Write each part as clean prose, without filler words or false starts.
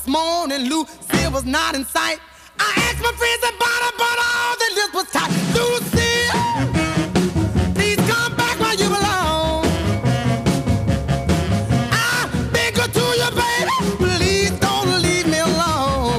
this morning, Lucille was not in sight. I asked my friends about her, but all their lips was tight. Lucille, please come back where you belong. I beg her to you, baby, please don't leave me alone.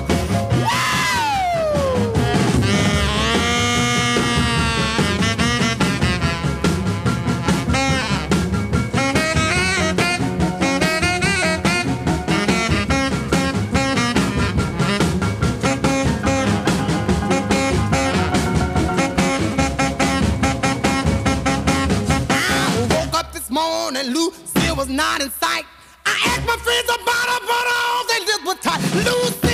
Morning, Lucille was not in sight. I asked my friends about her, but all they lips were tight. Lucille.